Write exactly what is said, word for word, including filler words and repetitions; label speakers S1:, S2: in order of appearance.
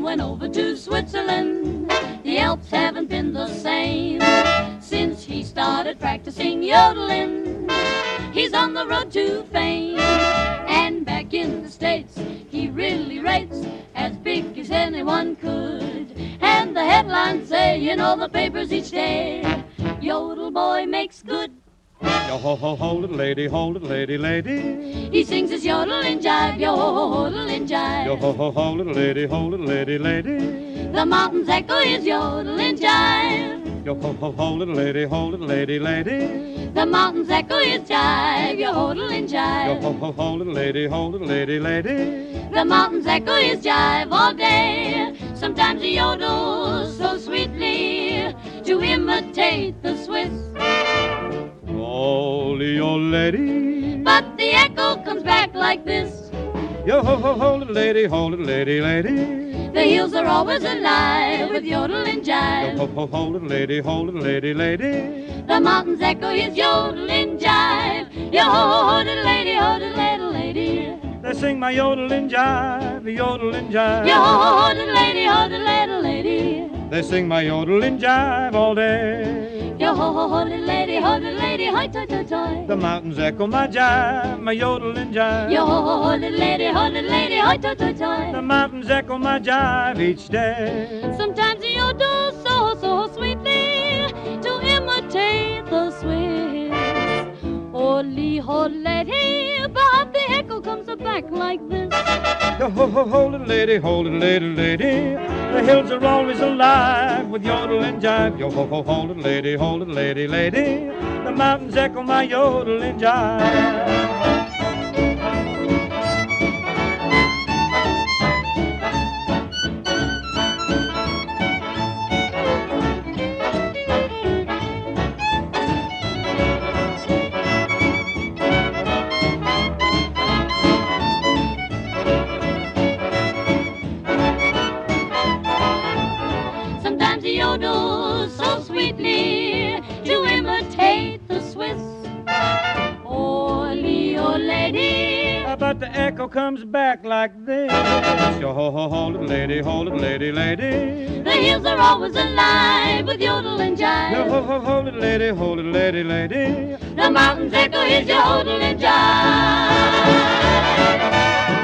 S1: went over to Switzerland. The Alps haven't been the same since he started practicing yodeling. He's on the road to fame, and back in the States he really rates as big as anyone could. And the headlines say in all the papers each day, Yodel boy makes good.
S2: Yo ho ho ho, little lady, ho little lady, lady.
S1: He sings his yodeling jive, yodeling jive.
S2: Yo ho ho ho, little lady, ho little lady, lady.
S1: The mountains echo his yodeling jive.
S2: Yo ho ho ho, little lady, ho little lady, lady.
S1: The mountains echo his jive, yodeling jive.
S2: Yo ho ho ho, little lady, ho little lady, lady.
S1: The mountains echo his jive all day. Sometimes he yodels so sweetly to imitate the Swiss.
S2: Holy old lady.
S1: But the echo comes back like this.
S2: Yo ho ho ho, little lady, ho little lady, lady.
S1: The hills are always alive with yodel and jive.
S2: Yo ho ho ho, little lady, ho little lady, lady.
S1: The mountains echo his yodel and jive. Yo ho ho, little lady, ho little lady.
S2: They sing my yodel and jive, yodel and jive.
S1: Yo ho ho, little lady, ho little lady.
S2: They sing my yodel and jive all day.
S1: Yo ho ho ho, little lady, ho little lady, hi toy toy toy.
S2: The mountains echo my jive, my yodel and jive.
S1: Yo ho ho ho, little lady, ho little lady, hi toy toy toy.
S2: The mountains echo my jive each day.
S1: Sometimes he yodels so so sweetly to imitate the Swiss. Holy ho lady, but the echo comes back like this.
S2: Yo ho ho ho, little lady, ho little lady, lady. The hills are always alive with yodel and jive. Yo ho ho ho, little lady, ho little lady, lady. The mountains echo my yodel and jive.
S1: So sweetly to imitate the Swiss. Oh, Leo lady.
S2: But the echo comes back like this. Yo ho ho ho, little lady, ho little lady, lady.
S1: The hills are always alive with yodel and jive.
S2: Yo ho ho ho, little lady, ho little lady, lady.
S1: The mountains echo his yodel and jive.